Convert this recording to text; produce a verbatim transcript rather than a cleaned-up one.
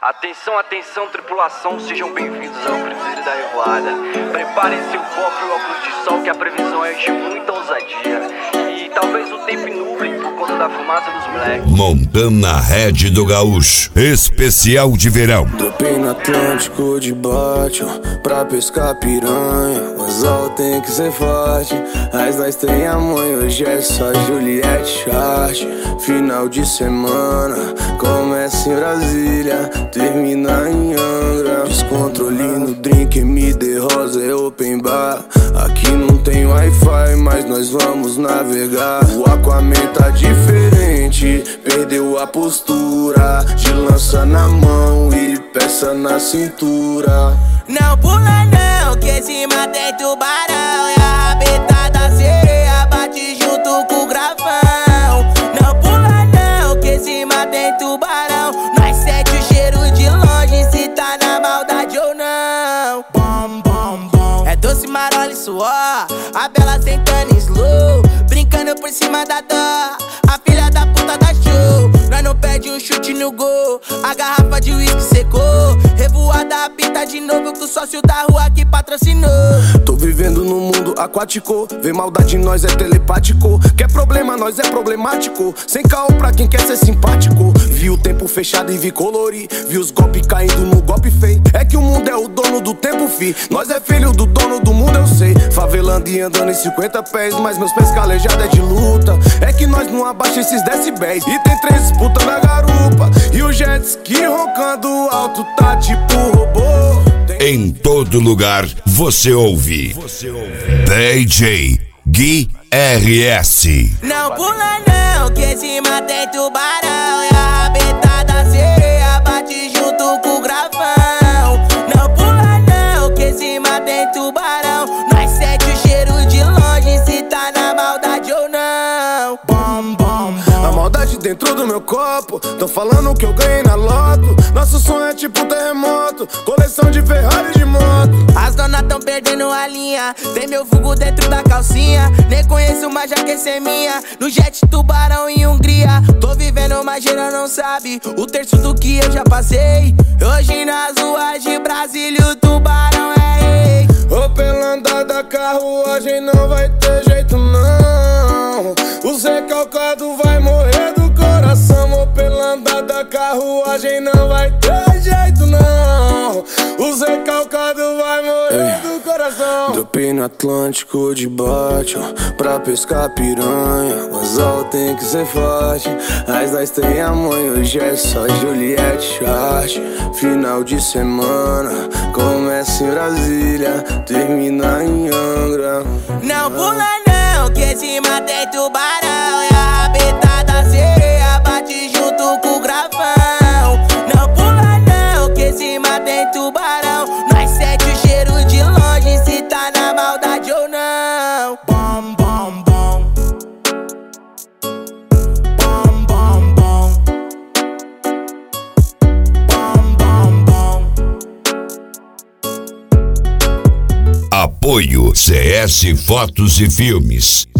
Atenção, atenção, tripulação, sejam bem-vindos ao Cruzeiro da Revoada. Preparem seu copo e óculos de sol, que a previsão é de muita ousadia. E talvez o tempo nuble por conta da fumaça dos moleques. Montando a rede do gaúcho, especial de verão. Topei no Atlântico de bote pra pescar piranha. O anzol tem que ser forte, mas nós tem a mãe. Hoje é só Juliette Chart. Final de semana, começa em Brasília, termina em Angra. Descontrole no drink, M D Rosa é open bar. Aqui não tem Wi-Fi, mas nós vamos navegar. O Aquaman tá diferente, perdeu a postura, de lança na mão e peça na cintura. Não pula não, que cima tem tubarão. E a rabeta da sereia bate junto com o gravão. Não pula não, que cima tem tubarão. Nós sente o cheiro de longe, se tá na maldade ou não. Bom, bom, bom. É doce, marola e suor, a bela sentando em slow, brincando por cima da dó, a filha da puta da show. Nós não perde um chute no gol, a garrafa de uísque secou. Revoada apita de novo com o sócio da rua que patrocinou. Tô vivendo num mundo aquático, vê maldade em nós é telepático. Quer problema, nós é problemático, sem caô pra quem quer ser simpático. Vi o tempo fechado e vi colorir, vi os golpes caindo no golpe feio. É que o mundo é o dono do tempo, fi, nós é filho do dono do mundo, eu sei. Favelando e andando em cinquenta pés, mas meus pés calejados é de luta. É que nós não abaixa esses decibéis, e tem três disputas na garupa, e o jet ski roncando alto tá tipo robô. Em todo lugar você ouve, você ouve. D J Gui R S. Não pula não, que cima tem tubarão. E a rabeta da sereia bate junto com o gravão. Não pula não, que cima tem tubarão. Nós sente o cheiro de longe, se tá na maldade ou não. Bom, bom, bom. A maldade dentro do meu copo, tão falando que eu ganhei na loto. Nosso sonho é tipo terremoto, coleção de Ferrari de moto. As donas tão perdendo a linha, tem meu vulgo dentro da calcinha. Nem conheço, mas já quer ser minha. No jet tubarão em Hungria, tô vivendo, mas geral não sabe o terço do que eu já passei. Hoje nas ruas de Brasília o tubarão é rei. Ô, pela andada da carruagem não vai ter jeito não. O recalcado vai morrer do coração. Ô, pela andada da carruagem não vai ter jeito não. O recalcado vai morrer do coração. Dropei no Atlântico de bote pra pescar piranha. O anzol tem que ser forte, mas nós tem a mãe. Hoje é só Juliette Chart. Final de semana, começa em Brasília, termina em Angra. Não pula não, que cima tem tubarão. E a rabeta da sereia bate junto com o gravão. Não pula não, que cima tem tubarão. Nós sente o cheiro de longe, se tá na maldade ou não. Bom, bom, bom. Bom, bom, bom. Bom, bom, bom. Apoio C S Fotos e Filmes.